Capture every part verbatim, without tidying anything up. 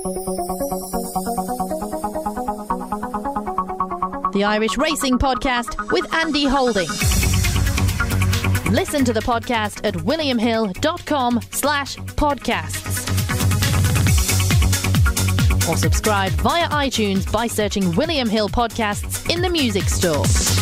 The Irish Racing Podcast with Andy Holding. Listen to the podcast at williamhill.com slash podcasts. Or subscribe via iTunes by searching William Hill Podcasts in the music store.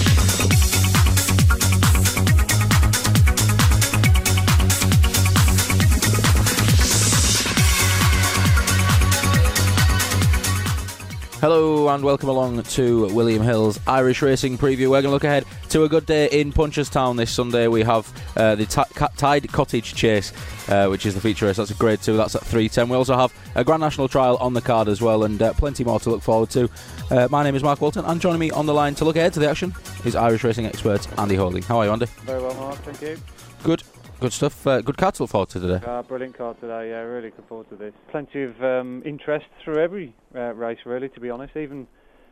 Hello and welcome along to William Hill's Irish Racing Preview. We're going to look ahead to a good day in Punchestown this Sunday. We have uh, the t- Tide Cottage Chase, uh, which is the feature race. That's a grade two, that's at three ten. We also have a Grand National Trial on the card as well, and uh, plenty more to look forward to. Uh, my name is Mark Walton, and joining me on the line to look ahead to the action is Irish racing expert Andy Holding. How are you, Andy? Very well, Mark, thank you. Good. Good stuff. Uh, good card to look forward to today. Uh, brilliant card today, yeah, really looking forward to this. Plenty of um, interest through every uh, race, really, to be honest. Even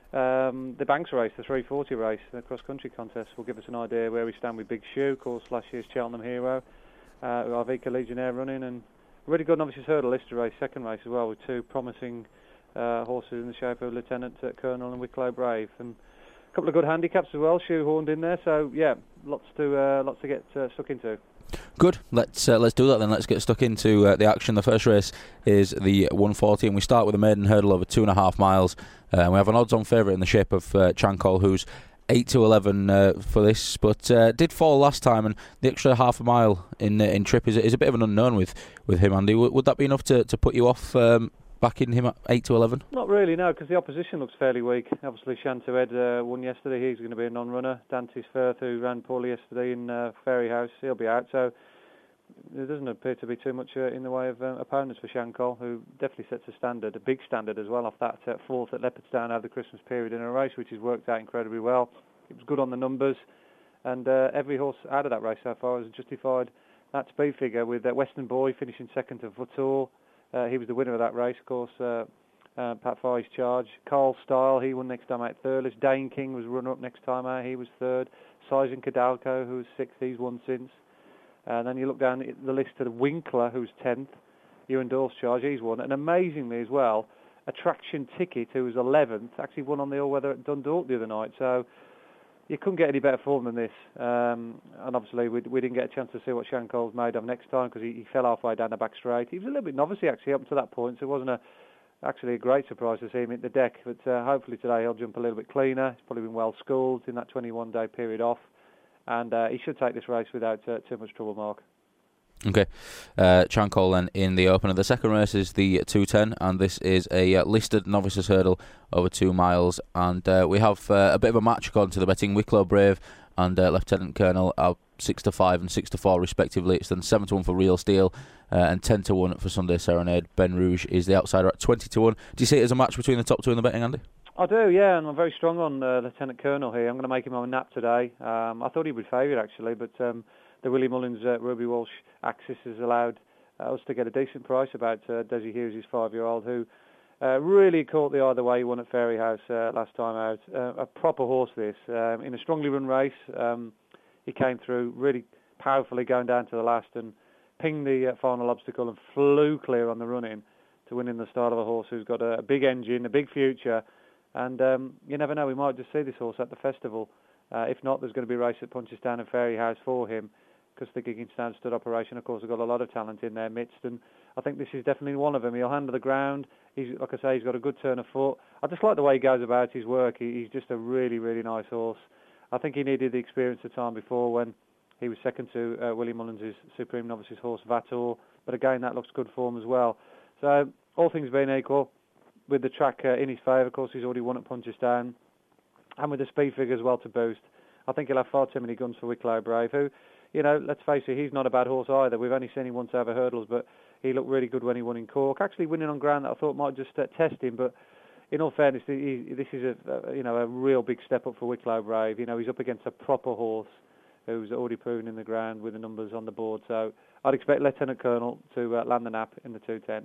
um, the Banks race, the three forty race, the cross-country contest, will give us an idea where we stand with Big Shoe, of course, last year's Cheltenham hero, uh, Arvika Legionnaire running, and really good novices hurdle Lister race, second race as well, with two promising uh, horses in the shape of Lieutenant uh, Colonel and Wicklow Brave. And a couple of good handicaps as well, shoehorned in there, so yeah, lots to uh, lots to get uh, stuck into. Good. Let's uh, let's do that then. Let's get stuck into uh, the action. The first race is the one forty, and we start with a maiden hurdle over two and a half miles. Uh, we have an odds-on favourite in the shape of uh, Chancol, who's eight to eleven uh, for this, but uh, did fall last time, and the extra half a mile in uh, in trip is is a bit of an unknown with with him. Andy, w- would that be enough to, to put you off um, backing him at eight to eleven? Not really, no, because the opposition looks fairly weak. Obviously, Shanto Ed uh, won yesterday. He's going to be a non-runner. Dante's Firth, who ran poorly yesterday in uh, Fairy House, he'll be out. So there doesn't appear to be too much uh, in the way of uh, opponents for Chancol, who definitely sets a standard, a big standard as well, off that uh, fourth at Leopardstown over the Christmas period in a race, which has worked out incredibly well. It was good on the numbers, and uh, every horse out of that race so far has justified that speed figure, with uh, Western Boy finishing second to Vautour. Uh, he was the winner of that race, of course. Uh, uh, Pat Fye's Charge. Carl Style, he won next time out third. Dane King was runner-up next time out. He was third. Sizen Cadalco, who was sixth, he's won since. And then you look down the list to the Winkler, who's tenth. Ewan Dorf's Charge, he's won. And amazingly as well, Attraction Ticket, who was eleventh, actually won on the all-weather at Dundalk the other night. So you couldn't get any better form than this. Um, and obviously we, we didn't get a chance to see what Shancol's made of next time, because he, he fell halfway down the back straight. He was a little bit novice actually up to that point, so it wasn't a, actually a great surprise to see him hit the deck. But uh, hopefully today he'll jump a little bit cleaner. He's probably been well schooled in that twenty-one day period off. And uh, he should take this race without uh, too much trouble, Mark. Okay. Uh, Chancol then in the opener. The second race is the two ten, and this is a uh, listed novices hurdle over two miles. And uh, we have uh, a bit of a match according to the betting. Wicklow Brave and uh, Lieutenant Colonel are six to five and six to four respectively. It's then seven to one for Real Steel uh, and ten to one for Sunday Serenade. Ben Rouge is the outsider at twenty to one. Do you see it as a match between the top two in the betting, Andy? I do, yeah, and I'm very strong on uh, Lieutenant Colonel here. I'm going to make him on a nap today. Um, I thought he would favour actually, but um, the Willie Mullins uh, Ruby Walsh axis has allowed uh, us to get a decent price about uh, Desi Hughes, his five-year-old, who uh, really caught the either way he won at Fairy House uh, last time out. Uh, a proper horse this, um, in a strongly run race. Um, he came through really powerfully going down to the last and pinged the uh, final obstacle and flew clear on the run-in to win in the style of a horse who's got a, a big engine, a big future. And um, you never know, we might just see this horse at the festival. Uh, if not, there's going to be a race at Punchestown and Fairy House for him, because the Gigginstown stud operation, of course, has got a lot of talent in their midst. And I think this is definitely one of them. He'll handle the ground. He's, like I say, he's got a good turn of foot. I just like the way he goes about his work. He, he's just a really, really nice horse. I think he needed the experience the time before when he was second to uh, Willie Mullins' Supreme Novices horse, Vator. But again, that looks good form as well. So, all things being equal, with the track uh, in his favour, of course, he's already won at Punchestown, and with the speed figure as well to boost, I think he'll have far too many guns for Wicklow Brave, who, you know, let's face it, he's not a bad horse either. We've only seen him once over hurdles, but he looked really good when he won in Cork, actually winning on ground that I thought might just uh, test him. But in all fairness, he, this is a, a you know a real big step up for Wicklow Brave. You know, he's up against a proper horse who's already proven in the ground with the numbers on the board. So I'd expect Lieutenant Colonel to uh, land the nap in the two ten.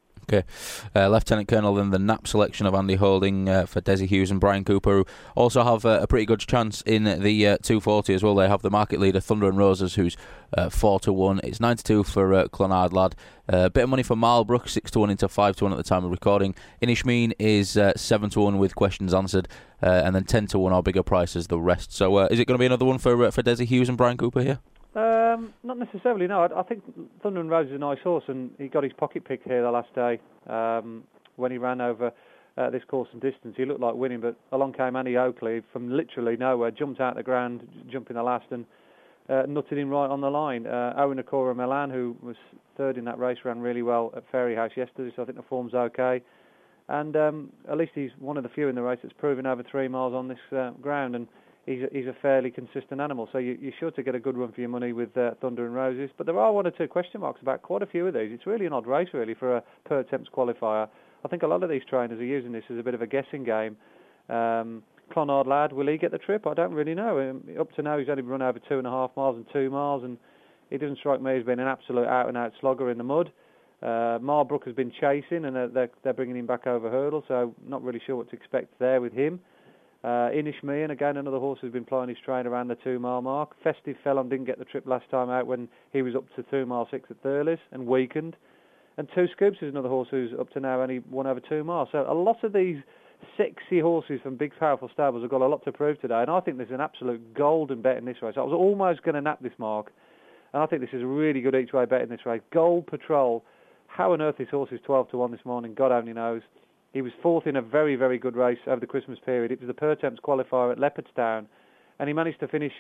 Okay, uh, Lieutenant Colonel, then the Nap selection of Andy Holding uh, for Desi Hughes and Brian Cooper, who also have uh, a pretty good chance in the uh, two forty as well. They have the market leader Thunder and Roses, who's uh, four to one. It's nine to two for uh, Clonard Lad. A uh, bit of money for Marlbrook, six to one into five to one at the time of recording. Inishmeen is uh, seven to one with questions answered, uh, and then ten to one or bigger prices the rest. So uh, is it going to be another one for uh, for Desi Hughes and Brian Cooper here? Um, not necessarily, no. I, I think Thunder and Rose is a nice horse, and he got his pocket picked here the last day um, when he ran over uh, this course and distance. He looked like winning, but along came Annie Oakley from literally nowhere, jumped out the ground, jumping the last, and uh, nutted him right on the line. Uh, Owen Nakora Milan, who was third in that race, ran really well at Fairyhouse yesterday, so I think the form's okay. And um, at least he's one of the few in the race that's proven over three miles on this uh, ground, and He's a, he's a fairly consistent animal, so you, you're sure to get a good run for your money with uh, Thunder and Roses. But there are one or two question marks about quite a few of these. It's really an odd race, really, for a per attempts qualifier. I think a lot of these trainers are using this as a bit of a guessing game. Um, Clonard Lad, will he get the trip? I don't really know. Um, up to now, he's only run over two and a half miles and two miles, and he doesn't strike me as being an absolute out-and-out slogger in the mud. Uh, Marlbrook has been chasing, and they're, they're bringing him back over hurdle, so not really sure what to expect there with him. Uh, Inishmeen, again, another horse who's been plying his train around the two-mile mark. Festive Felon didn't get the trip last time out when he was up to two mile six at Thurles and weakened. And Two Scoops is another horse who's up to now only won over two miles. So a lot of these sexy horses from big, powerful stables have got a lot to prove today. And I think there's an absolute golden bet in this race. I was almost going to nap this mark. And I think this is a really good each-way bet in this race. Gold Patrol. How on earth this horse is twelve to one this morning, God only knows. He was fourth in a very, very good race over the Christmas period. It was the per attempts qualifier at Leopardstown, and he managed to finish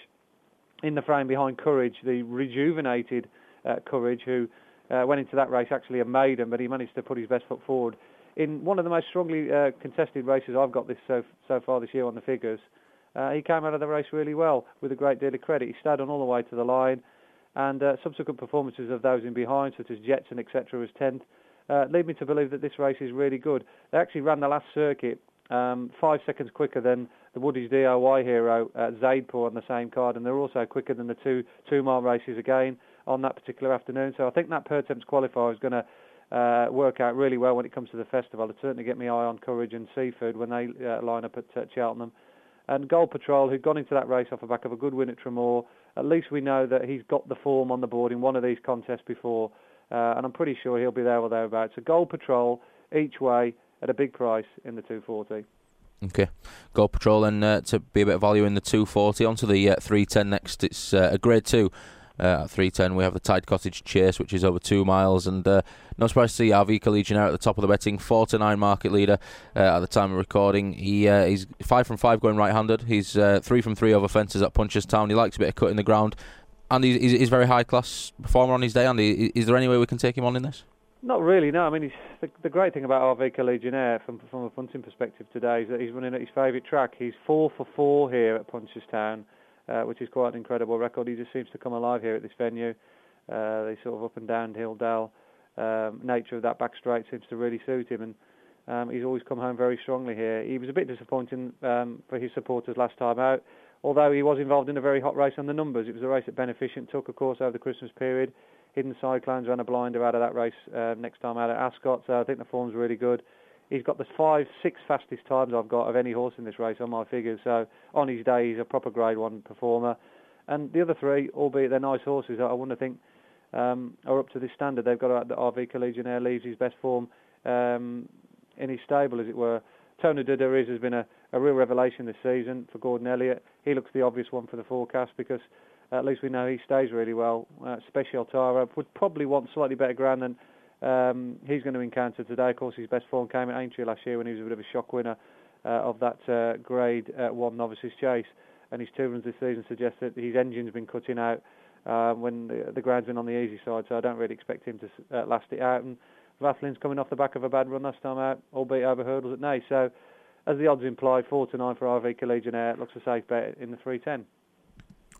in the frame behind Courage, the rejuvenated uh, Courage, who uh, went into that race actually a maiden, but he managed to put his best foot forward. In one of the most strongly uh, contested races I've got this so, so far this year on the figures, uh, he came out of the race really well with a great deal of credit. He stayed on all the way to the line, and uh, subsequent performances of those in behind, such as Jetson, et cetera, was tenth. Uh, lead me to believe that this race is really good. They actually ran the last circuit um, five seconds quicker than the Woody's D I Y hero, uh, Zaidpour, on the same card, and they're also quicker than the two two-mile races again on that particular afternoon. So I think that per attempts qualifier is going to uh, work out really well when it comes to the festival. I'd certainly get my eye on Courage and Seafood when they uh, line up at uh, Cheltenham. And Gold Patrol, who'd gone into that race off the back of a good win at Tremor, at least we know that he's got the form on the board in one of these contests before. Uh, and I'm pretty sure he'll be there or thereabouts. So Gold Patrol each way at a big price in the two forty. Okay, Gold Patrol, and uh, to be a bit of value in the two forty. On to the uh, three ten next. It's uh, a grade two. Uh, at three ten we have the Tide Cottage Chase, which is over two miles, and uh, no surprise to see Arvika Legionnaire at the top of the betting, four to nine market leader uh, at the time of recording. He uh, he's five from five going right-handed. He's uh, three from three over fences at Punchestown. He likes a bit of cut in the ground. And he's, he's, he's a very high-class performer on his day, Andy. Is there any way we can take him on in this? Not really, no. I mean, he's, the, the great thing about Arvika Legionnaire from, from a punting perspective today is that he's running at his favourite track. He's four for four here at Punchestown, uh, which is quite an incredible record. He just seems to come alive here at this venue. Uh, the sort of up and down hill dale um, nature of that back straight seems to really suit him, and um, he's always come home very strongly here. He was a bit disappointing um, for his supporters last time out, although he was involved in a very hot race on the numbers. It was a race at Beneficent, took, of course, over the Christmas period. Hidden Cyclones ran a blinder out of that race uh, next time out at Ascot, so I think the form's really good. He's got the five, six fastest times I've got of any horse in this race on my figures, so on his day he's a proper grade one performer. And the other three, albeit they're nice horses, I wouldn't think um, are up to this standard. They've got the Arvika Legionnaire leaves his best form um, in his stable, as it were. Tony de Deriz has been a, a real revelation this season for Gordon Elliott. He looks the obvious one for the forecast because uh, at least we know he stays really well. Uh, Special Tara would probably want slightly better ground than um, he's going to encounter today. Of course, his best form came at Aintree last year when he was a bit of a shock winner uh, of that uh, Grade uh, one Novices Chase. And his two runs this season suggest that his engine's been cutting out uh, when the, the ground's been on the easy side, so I don't really expect him to uh, last it out. And Vathlin's coming off the back of a bad run last time out, albeit over hurdles at Naas. So, as the odds imply, four to nine for Arvika Legionnaire looks a safe bet in the three ten.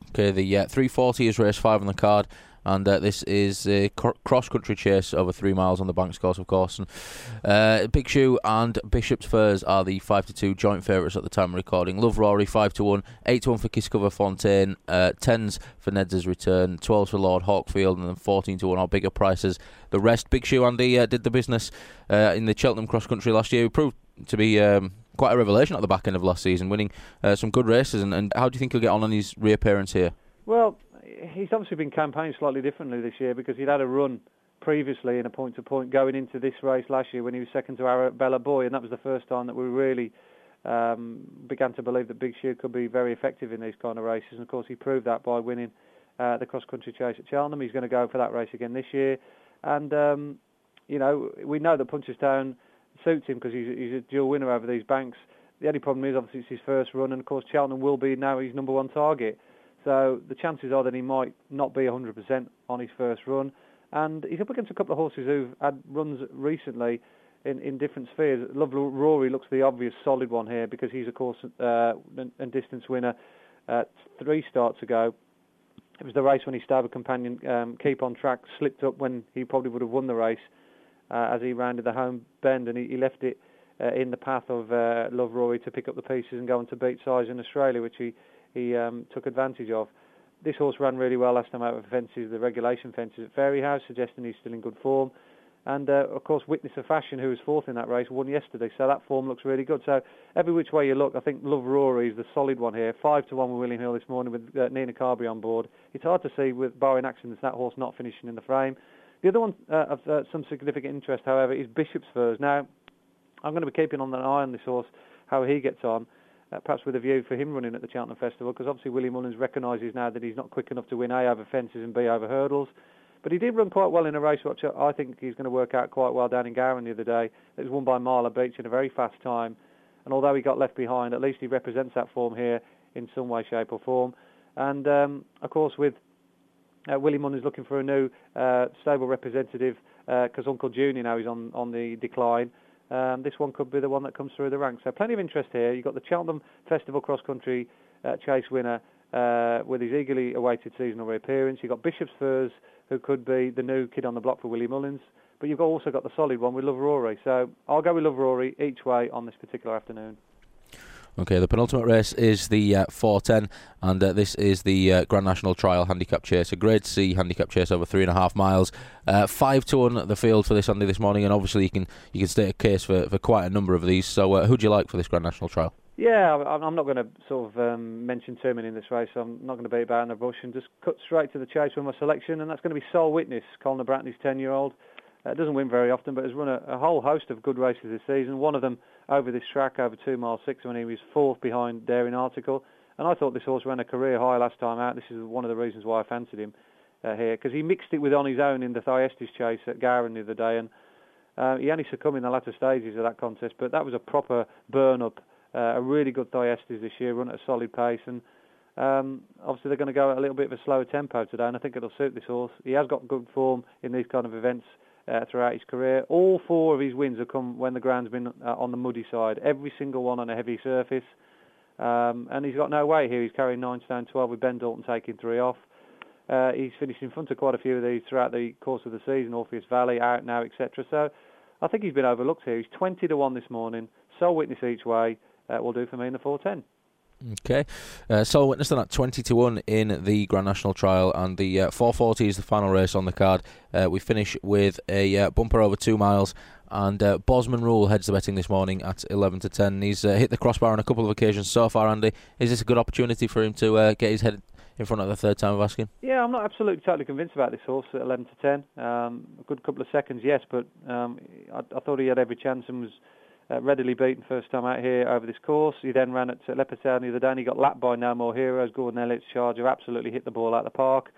Okay, the uh, three forty is race five on the card, and uh, this is a cr- cross-country chase over three miles on the Banks course, of course. And, uh, Big Shoe and Bishop's Furs are the five to two joint favourites at the time of recording. Love Rory five to one, eight to one for Kisscover Fontaine, uh, tens for Ned's Return, twelves for Lord Hawkfield, and then fourteen to one are bigger prices. The rest, Big Shoe Andy uh, did the business uh, in the Cheltenham cross-country last year. He proved to be um, quite a revelation at the back end of last season, winning uh, some good races. And, and how do you think he'll get on on his reappearance here? Well, he's obviously been campaigning slightly differently this year because he'd had a run previously in a point-to-point going into this race last year when he was second to Arabella Boy, and that was the first time that we really um, began to believe that Big Shoe could be very effective in these kind of races. And of course, he proved that by winning uh, the cross-country chase at Cheltenham. He's going to go for that race again this year, and um, you know, we know that Punchestown suits him because he's, he's a dual winner over these banks. The only problem is obviously it's his first run, and of course Cheltenham will be now his number one target. So the chances are that he might not be one hundred percent on his first run. And he's up against a couple of horses who've had runs recently in, in different spheres. Love Rory looks the obvious solid one here because he's, of course, uh, and distance winner uh, three starts ago. It was the race when his stable companion, um, Keep on Track, slipped up when he probably would have won the race uh, as he rounded the home bend, and he, he left it uh, in the path of uh, Love Rory to pick up the pieces and go on to beat Size in Australia, which he he um, took advantage of. This horse ran really well last time out of fences, the regulation fences at Fairyhouse, suggesting he's still in good form. And, uh, of course, Witness of Fashion, who was fourth in that race, won yesterday, so that form looks really good. So every which way you look, I think Love Rory is the solid one here. Five to one with William Hill this morning with uh, Nina Carberry on board. It's hard to see, with barring accidents, that horse not finishing in the frame. The other one uh, of uh, some significant interest, however, is Bishop's Furs. Now, I'm going to be keeping on an eye on this horse, how he gets on. Uh, perhaps with a view for him running at the Cheltenham Festival, because obviously Willie Mullins recognises now that he's not quick enough to win A over fences and B over hurdles. But he did run quite well in a race which I think he's going to work out quite well down in Gowan the other day. It was won by Marla Beach in a very fast time. And although he got left behind, at least he represents that form here in some way, shape or form. And, um, of course, with uh, Willie Mullins looking for a new uh, stable representative, because uh, Uncle Junior now is on, on the decline, Um, this one could be the one that comes through the ranks. So plenty of interest here. You've got the Cheltenham Festival cross-country uh, chase winner uh, with his eagerly awaited seasonal reappearance. You've got Bishop's Furs, who could be the new kid on the block for Willie Mullins. But you've also got the solid one with Love Rory. So I'll go with Love Rory each way on this particular afternoon. Okay, the penultimate race is the uh, four ten, and uh, this is the uh, Grand National Trial Handicap Chase, a Grade C handicap chase over three and a half miles. Uh, five to one the field for this Andy this morning, and obviously you can you can state a case for, for quite a number of these. So, uh, who do you like for this Grand National Trial? Yeah, I'm not going to sort of um, mention too many in this race. So I'm not going to beat about in the bush and just cut straight to the chase with my selection, and that's going to be Sole Witness, Colin Bratton's ten-year-old. Uh, doesn't win very often, but has run a, a whole host of good races this season. One of them over this track, over two miles six, when he was fourth behind Daring Article. And I thought this horse ran a career high last time out. This is one of the reasons why I fancied him uh, here, because he mixed it with on his own in the Thyestes chase at Gowran the other day, and uh, he only succumbed in the latter stages of that contest. But that was a proper burn-up, uh, a really good Thyestes this year, run at a solid pace, and um, obviously they're going to go at a little bit of a slower tempo today, and I think it'll suit this horse. He has got good form in these kind of events Uh, throughout his career. All four of his wins have come when the ground's been uh, on the muddy side. Every single one on a heavy surface. Um, and he's got no weight here. He's carrying nine stone twelve with Ben Dalton taking three off. Uh, he's finished in front of quite a few of these throughout the course of the season. Orpheus Valley, Out Now, et cetera. So I think he's been overlooked here. He's twenty to one this morning. Sole Witness each way uh, will do for me in the four ten. Okay, uh, Sole Witness then at twenty to one in the Grand National Trial, and the uh, four forty is the final race on the card. Uh, we finish with a uh, bumper over two miles, and uh, Bosman Rule heads the betting this morning at eleven to ten. He's uh, hit the crossbar on a couple of occasions so far, Andy. Is this a good opportunity for him to uh, get his head in front of the third time of asking? Yeah, I'm not absolutely totally convinced about this horse at eleven to ten. Um, a good couple of seconds, yes, but um, I, I thought he had every chance and was Uh, readily beaten first time out here over this course. He then ran at uh, Leopardstown the other day and he got lapped by No More Heroes. Gordon Elliott's Charger absolutely hit the ball out of the park.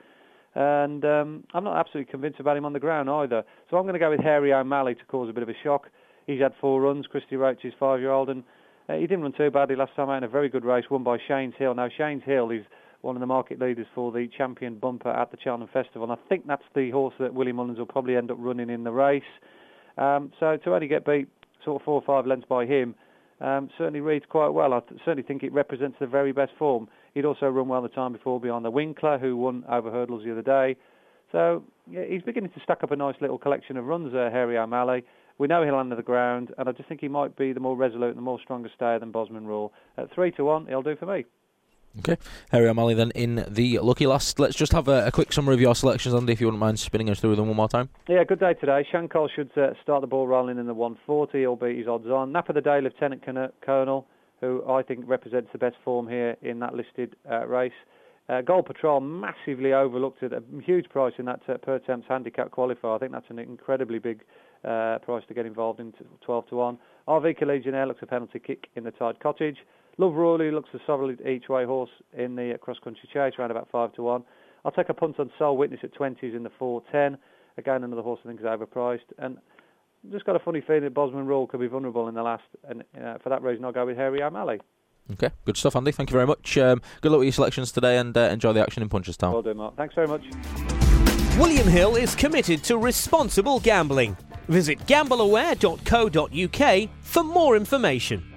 And um, I'm not absolutely convinced about him on the ground either. So I'm going to go with Harry O'Malley to cause a bit of a shock. He's had four runs, Christy Roach's five-year-old, and uh, he didn't run too badly last time out in a very good race, won by Shane's Hill. Now, Shane's Hill is one of the market leaders for the champion bumper at the Cheltenham Festival, and I think that's the horse that Willie Mullins will probably end up running in the race. Um, so to only get beat sort of four or five lengths by him um, certainly reads quite well. I th- certainly think it represents the very best form. He'd also run well the time before behind the Winkler, who won over hurdles the other day. So yeah, he's beginning to stack up a nice little collection of runs there, Harry O'Malley. We know he'll under the ground, and I just think he might be the more resolute and the more stronger stayer than Bosman Rule. At three to one, he'll do for me. Okay, Harry O'Malley then in the lucky last. Let's just have a, a quick summary of your selections, Andy, if you wouldn't mind spinning us through them one more time. Yeah, good day today. Shankol should uh, start the ball rolling in the one forty, albeit he's odds on. Nap of the day, Lieutenant Colonel, who I think represents the best form here in that listed uh, race. Uh, Gold Patrol, massively overlooked at a huge price in that uh, per temps handicap qualifier. I think that's an incredibly big uh, price to get involved in, twelve to one. R V Legionnaire looks a penalty kick in the Tide Cottage. Love Rawley looks a solid each-way horse in the uh, cross-country chase, around about five to one. I'll take a punt on Soul Witness at twenties in the four ten. Again, another horse I think is overpriced. And I've just got a funny feeling that Bosman Rule could be vulnerable in the last, and uh, for that reason I'll go with Harry O'Malley. Okay, good stuff, Andy. Thank you very much. Um, good luck with your selections today, and uh, enjoy the action in Punchestown. Will do, Mark. Thanks very much. William Hill is committed to responsible gambling. Visit gambleaware dot co dot uk for more information.